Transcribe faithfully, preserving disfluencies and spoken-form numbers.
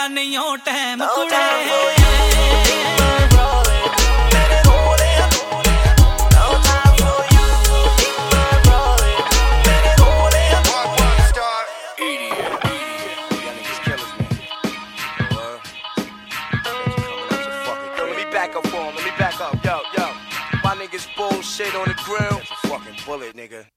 मेरा नहीं हो टाइम कुड़े Back up for him, let me back up, yo, yo. My niggas bullshit on the grill. That's a fucking bullet, nigga.